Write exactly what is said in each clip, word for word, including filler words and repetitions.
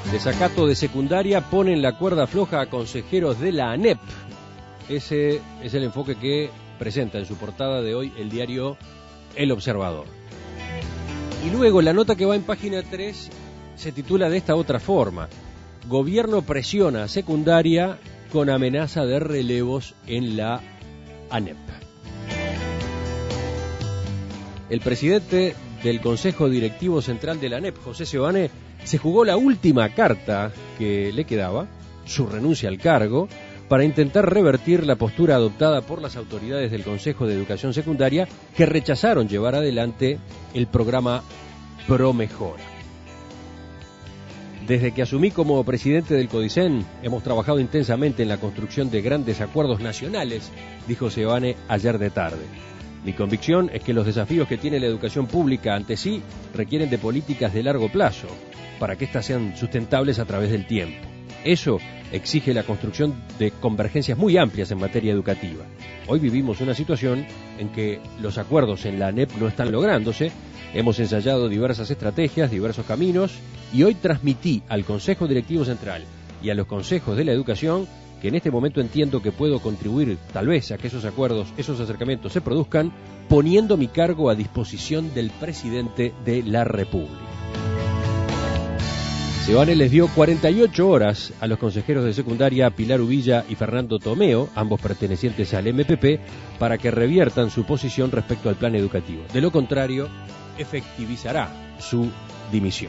Desacato de secundaria ponen la cuerda floja a consejeros de la ANEP. Ese es el enfoque que presenta en su portada de hoy el diario El Observador. Y luego la nota que va en página tres se titula de esta otra forma: Gobierno presiona a secundaria con amenaza de relevos en la ANEP. El presidente del Consejo Directivo Central de la ANEP, José Seoane, se jugó la última carta que le quedaba, su renuncia al cargo, para intentar revertir la postura adoptada por las autoridades del Consejo de Educación Secundaria, que rechazaron llevar adelante el programa ProMejora. Desde que asumí como presidente del CODICEN, hemos trabajado intensamente en la construcción de grandes acuerdos nacionales, dijo Seoane ayer de tarde. Mi convicción es que los desafíos que tiene la educación pública ante sí requieren de políticas de largo plazo, para que éstas sean sustentables a través del tiempo. Eso exige la construcción de convergencias muy amplias en materia educativa. Hoy vivimos una situación en que los acuerdos en la ANEP no están lográndose. Hemos ensayado diversas estrategias, diversos caminos, y hoy transmití al Consejo Directivo Central y a los consejos de la educación que en este momento entiendo que puedo contribuir tal vez a que esos acuerdos, esos acercamientos se produzcan, poniendo mi cargo a disposición del presidente de la República. Seoane les dio cuarenta y ocho horas a los consejeros de secundaria Pilar Uvilla y Fernando Tomeo, ambos pertenecientes al M P P, para que reviertan su posición respecto al plan educativo. De lo contrario, efectivizará su dimisión.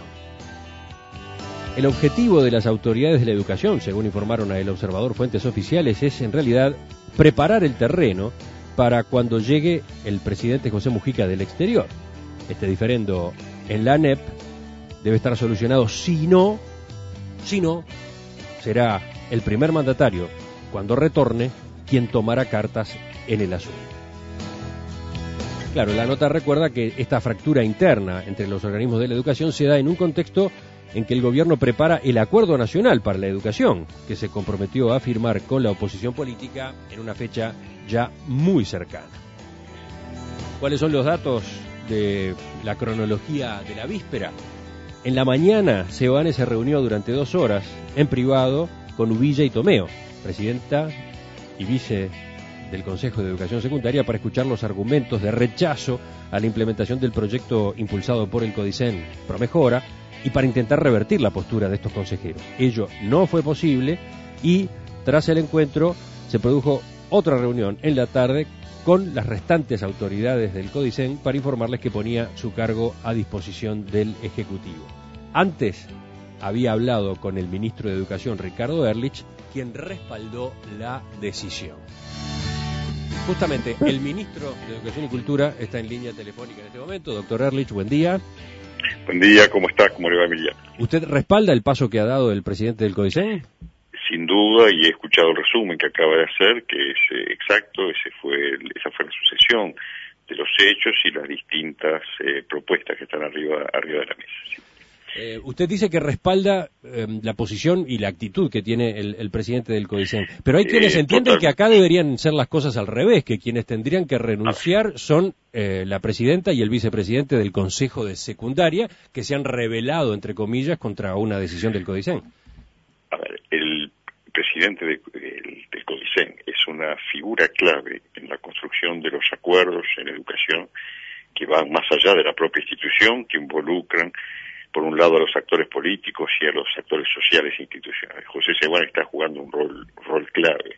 El objetivo de las autoridades de la educación, según informaron a El Observador fuentes oficiales, es en realidad preparar el terreno para cuando llegue el presidente José Mujica del exterior. Este diferendo en la ANEP debe estar solucionado, si no, si no, será el primer mandatario, cuando retorne, quien tomará cartas en el asunto. Claro, la nota recuerda que esta fractura interna entre los organismos de la educación se da en un contexto en que el gobierno prepara el Acuerdo Nacional para la Educación, que se comprometió a firmar con la oposición política en una fecha ya muy cercana. ¿Cuáles son los datos de la cronología de la víspera? En la mañana, Seoane se reunió durante dos horas en privado con Uvilla y Tomeo, presidenta y vice del Consejo de Educación Secundaria, para escuchar los argumentos de rechazo a la implementación del proyecto impulsado por el CODICEN ProMejora y para intentar revertir la postura de estos consejeros. Ello no fue posible y tras el encuentro se produjo otra reunión en la tarde con las restantes autoridades del CODICEN para informarles que ponía su cargo a disposición del Ejecutivo. Antes había hablado con el ministro de Educación, Ricardo Ehrlich, quien respaldó la decisión. Justamente, el ministro de Educación y Cultura está en línea telefónica en este momento. Doctor Ehrlich, buen día. Buen día, ¿cómo está? ¿Cómo le va, Emiliano? ¿Usted respalda el paso que ha dado el presidente del CODICEN? Sin duda, y he escuchado el resumen que acaba de hacer, que es eh, exacto, ese fue el, esa fue la sucesión de los hechos y las distintas eh, propuestas que están arriba arriba de la mesa. ¿Sí? Eh, usted dice que respalda eh, la posición y la actitud que tiene el, el presidente del CODICEN, pero hay quienes eh, entienden total... que acá deberían ser las cosas al revés, que quienes tendrían que renunciar son eh, la presidenta y el vicepresidente del Consejo de Secundaria, que se han rebelado, entre comillas, contra una decisión del CODICEN. A ver, el presidente de, del, del CODICEN es una figura clave en la construcción de los acuerdos en educación que van más allá de la propia institución, que involucran por un lado a los actores políticos y a los actores sociales e institucionales. José Seoane está jugando un rol rol clave.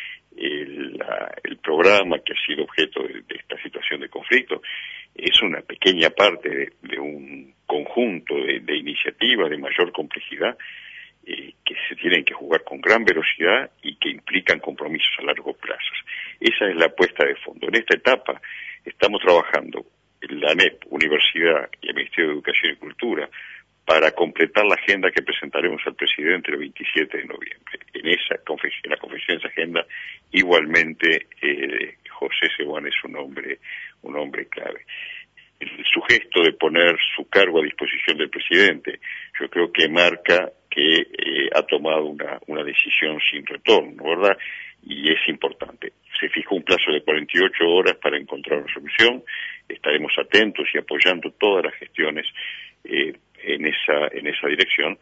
El, la, el programa que ha sido objeto de, de esta situación de conflicto es una pequeña parte de, de un conjunto de, de iniciativas de mayor complejidad eh, que se tienen que jugar con gran velocidad y que implican compromisos a largo plazo. Esa es la apuesta de fondo. En esta etapa estamos trabajando en la ANEP, Universidad y el Ministerio de Educación y Cultura para completar la agenda que presentaremos al presidente el veintisiete de noviembre. En esa en la confección de esa agenda, igualmente, eh, José Seoane es un hombre, un hombre clave. El, su gesto de poner su cargo a disposición del presidente, yo creo que marca que eh, ha tomado una, una decisión sin retorno, ¿verdad? Y es importante. Se fijó un plazo de cuarenta y ocho horas para encontrar una solución. Estaremos atentos y apoyando todas las gestiones eh, en esa en esa dirección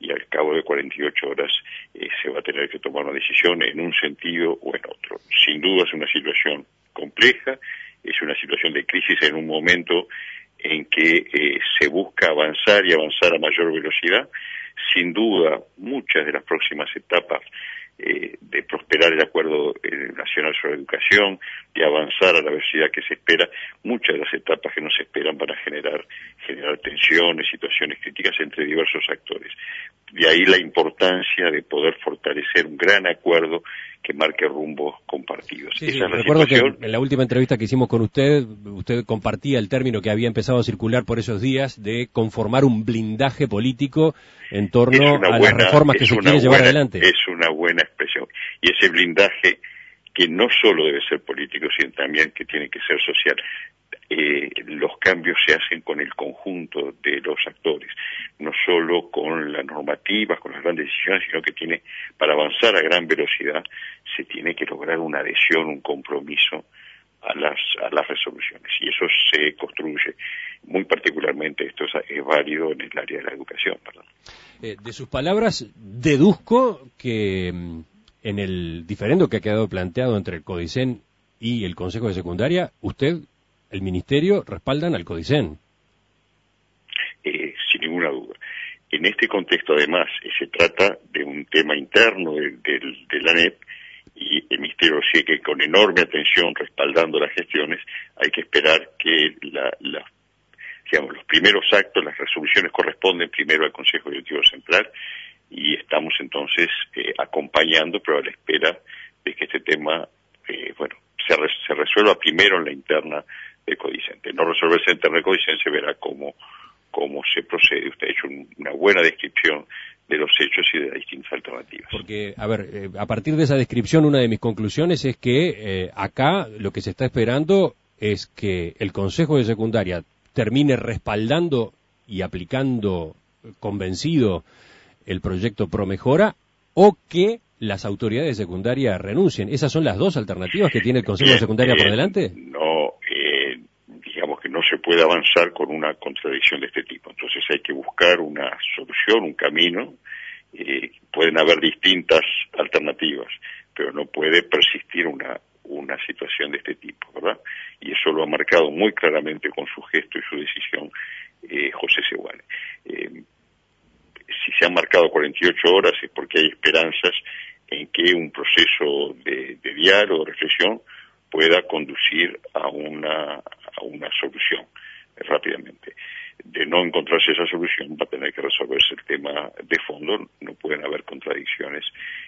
y al cabo de cuarenta y ocho horas eh, se va a tener que tomar una decisión en un sentido o en otro. Sin duda es una situación compleja, es una situación de crisis en un momento en que eh, se busca avanzar y avanzar a mayor velocidad. Sin duda, muchas de las próximas etapas eh, de prosperar el Acuerdo eh, Nacional sobre Educación, de avanzar a la velocidad que se espera, muchas de las etapas que nos esperan van a generar, generar tensiones, situaciones críticas entre diversos actores. De ahí la importancia de poder fortalecer un gran acuerdo que marque rumbos compartidos. Sí, Esa sí, es la recuerdo situación. que en la última entrevista que hicimos con usted, usted compartía el término que había empezado a circular por esos días de conformar un blindaje político en torno a buena, las reformas que se quiere buena, llevar adelante. Es una buena expresión. Y ese blindaje que no solo debe ser político, sino también que tiene que ser social. Eh, los cambios se hacen con el conjunto de los actores, no solo con las normativas, con las grandes decisiones, sino que tiene, para avanzar a gran velocidad, se tiene que lograr una adhesión, un compromiso a las, a las resoluciones, y eso se construye. Muy particularmente esto es, es válido en el área de la educación, ¿verdad? Eh, de sus palabras deduzco que mm, en el diferendo que ha quedado planteado entre el CODICEN y el Consejo de Secundaria, usted, el Ministerio, respaldan al CODICEN. Eh, sin ninguna duda. En este contexto, además, eh, se trata de un tema interno de, de, de la A N E P, y el Ministerio sigue con enorme atención respaldando las gestiones. Hay que esperar que la, la, digamos, los primeros actos, las resoluciones corresponden primero al Consejo Directivo Central, y estamos entonces eh, acompañando, pero a la espera de que este tema, eh, bueno, se, res, se resuelva primero en la interna del CODICEN. De no resolverse en la interna del CODICEN, se verá cómo, cómo se procede. Usted ha hecho un, una buena descripción de los hechos y de las distintas alternativas. Porque, a ver, eh, a partir de esa descripción, una de mis conclusiones es que eh, acá lo que se está esperando es que el Consejo de Secundaria termine respaldando y aplicando convencido el proyecto Promejora, o que las autoridades de secundaria renuncien. ¿Esas son las dos alternativas que tiene el Consejo Bien, de Secundaria eh, por delante? No, eh, digamos que no se puede avanzar con una contradicción de este tipo. Entonces hay que buscar una solución, un camino. Eh, pueden haber distintas alternativas, pero no puede persistir una una situación de este tipo, ¿verdad? Y eso lo ha marcado muy claramente con su gesto y su decisión eh, José Seoane. Eh, si se han marcado cuarenta y ocho horas es porque hay esperanzas en que un proceso de, de diálogo, de reflexión, pueda conducir a una, a una solución eh, rápidamente. De no encontrarse esa solución, va a tener que resolverse el tema de fondo. No pueden haber contradicciones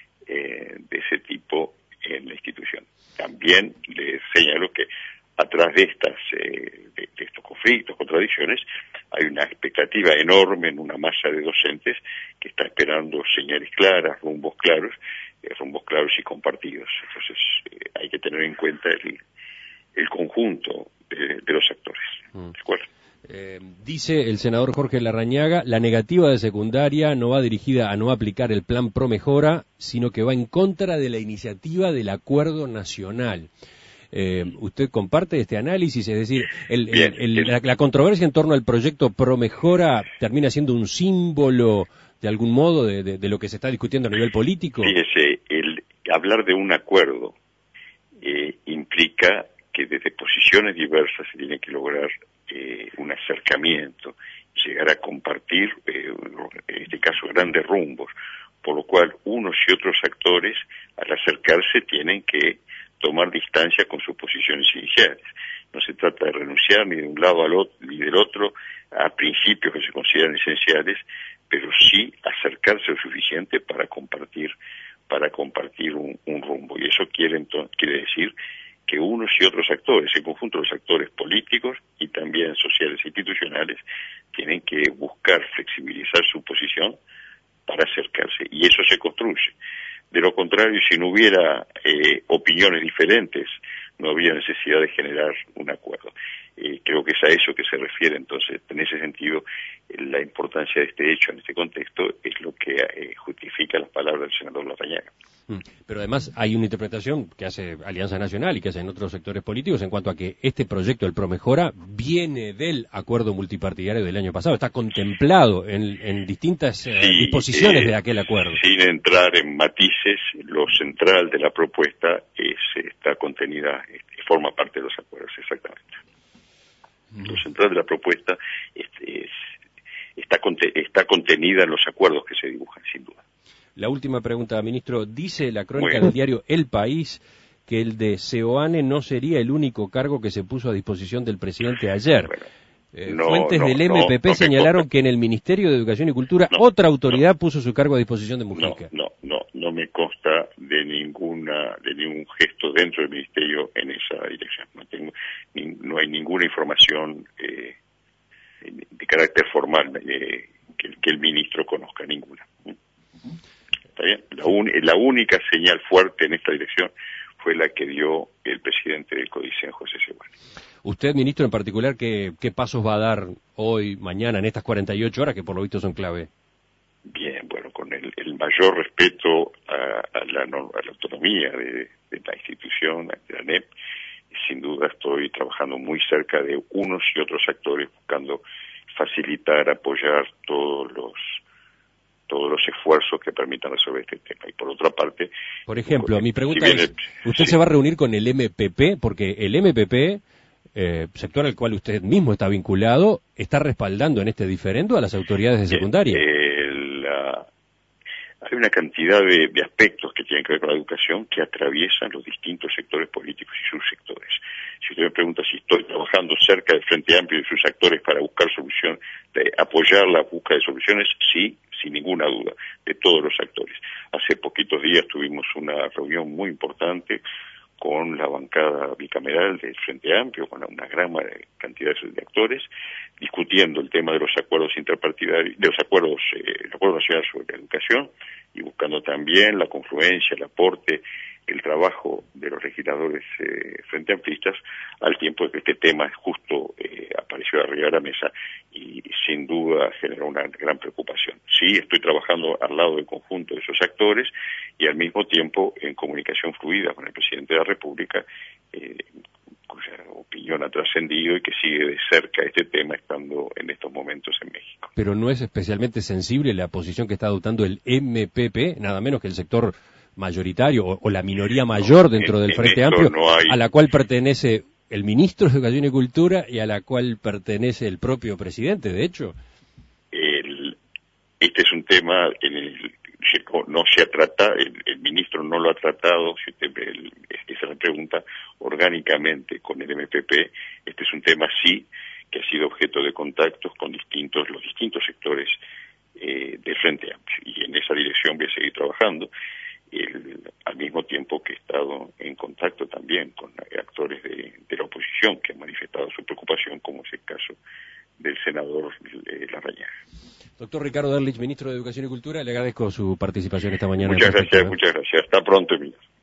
eh, de ese tipo en la institución. También le señalo que atrás de estas eh, de, de estos conflictos, contradicciones, hay una expectativa enorme en una masa de docentes que está esperando señales claras, rumbos claros, eh, rumbos claros y compartidos. Entonces eh, hay que tener en cuenta el, el conjunto de, de los actores. Mm. ¿De acuerdo? Eh, dice el senador Jorge Larrañaga, la negativa de secundaria no va dirigida a no aplicar el plan Promejora, sino que va en contra de la iniciativa del Acuerdo Nacional. Eh, ¿Usted comparte este análisis? Es decir, el, Bien, el, el, el, la, la controversia en torno al proyecto Promejora termina siendo un símbolo, de algún modo, de, de, de lo que se está discutiendo a nivel político. Fíjese, el hablar de un acuerdo eh, implica que desde posiciones diversas se tiene que lograr eh, un acercamiento, llegar a compartir, eh, en este caso, grandes rumbos, por lo cual unos y otros actores, al acercarse, tienen que tomar distancia con sus posiciones iniciales. No se trata de renunciar ni de un lado al otro, ni del otro a principios que se consideran esenciales, pero sí acercarse lo suficiente para compartir, para compartir un, un rumbo. Y eso quiere, entonces, quiere decir que unos y otros actores, en conjunto los actores políticos y también sociales e institucionales, tienen que buscar flexibilizar su posición para acercarse, y eso se construye. De lo contrario, si no hubiera eh, opiniones diferentes, no habría necesidad de generar un acuerdo. Eh, creo que es a eso que se refiere. Entonces, en ese sentido, eh, la importancia de este hecho en este contexto es lo que eh, justifica ratifica las palabras del senador Larrañaga. Pero además hay una interpretación que hace Alianza Nacional y que hacen otros sectores políticos en cuanto a que este proyecto, el Promejora, viene del acuerdo multipartidario del año pasado, está contemplado en, en distintas eh, sí, disposiciones eh, de aquel acuerdo. Sin entrar en matices, lo central de la propuesta es está contenida, forma parte de los acuerdos, exactamente. Mm. Lo central de la propuesta es, es, está, está contenida en los acuerdos que se dibujan, sin duda. La última pregunta, ministro. Dice la crónica bueno. del diario El País que el de Seoane no sería el único cargo que se puso a disposición del presidente ayer. Bueno, eh, no, fuentes no, del M P P no, no señalaron que en el Ministerio de Educación y Cultura no, otra autoridad puso su cargo a disposición de Mujica. No, no, no, no me consta de ninguna de ningún gesto dentro del Ministerio en esa dirección. No tengo, ni, no hay ninguna información eh, de carácter formal eh, que, que el ministro conozca, ninguna. ¿Está bien? La, un, la única señal fuerte en esta dirección fue la que dio el presidente del CODICEN, José Seoane. Usted, ministro, en particular, ¿qué, qué pasos va a dar hoy, mañana, en estas cuarenta y ocho horas, que por lo visto son clave? Bien, bueno, con el, el mayor respeto a, a, la, a la autonomía de, de la institución, de la N E P, sin duda estoy trabajando muy cerca de unos y otros actores, buscando facilitar, apoyar todos los todos los esfuerzos que permitan resolver este tema. Y por otra parte... Por ejemplo, mi pregunta si es, el, ¿usted sí. se va a reunir con el M P P? Porque el M P P, eh, sector al cual usted mismo está vinculado, está respaldando en este diferendo a las autoridades de secundaria. Eh, la, hay una cantidad de, de aspectos que tienen que ver con la educación que atraviesan los distintos sectores políticos y subsectores. Si usted me pregunta si estoy trabajando cerca del Frente Amplio y sus actores para buscar solución, de apoyar la búsqueda de soluciones, sí, sin ninguna duda, de todos los actores. Hace poquitos días tuvimos una reunión muy importante con la bancada bicameral del Frente Amplio, con una gran cantidad de actores, discutiendo el tema de los acuerdos interpartidarios, de los acuerdos, eh, el Acuerdo Nacional sobre la Educación, y buscando también la confluencia, el aporte, el trabajo de los legisladores eh, frente amplistas, al tiempo de que este tema justo eh, apareció arriba de la mesa y sin duda generó una gran preocupación. Sí, estoy trabajando al lado del conjunto de esos actores y al mismo tiempo en comunicación fluida con el presidente de la República, eh, cuya opinión ha trascendido y que sigue de cerca este tema estando en estos momentos en México. Pero no es especialmente sensible la posición que está adoptando el M P P, nada menos que el sector mayoritario o, o la minoría mayor no, dentro en, del Frente Amplio, no hay... a la cual pertenece el ministro de Educación y Cultura y a la cual pertenece el propio presidente, de hecho. El, este es un tema en el no se ha tratado, el, el ministro no lo ha tratado, si usted el, esa es la pregunta, orgánicamente con el M P P. Este es un tema sí que ha sido objeto de contactos con distintos los distintos sectores eh, del Frente Amplio y en esa dirección voy a seguir trabajando. El, al mismo tiempo que he estado en contacto también con actores de, de la oposición que han manifestado su preocupación, como es el caso del senador eh, Larrañaga. Doctor Ricardo Derlich, ministro de Educación y Cultura, le agradezco su participación esta mañana. Muchas gracias, muchas gracias. Hasta pronto, Emilio.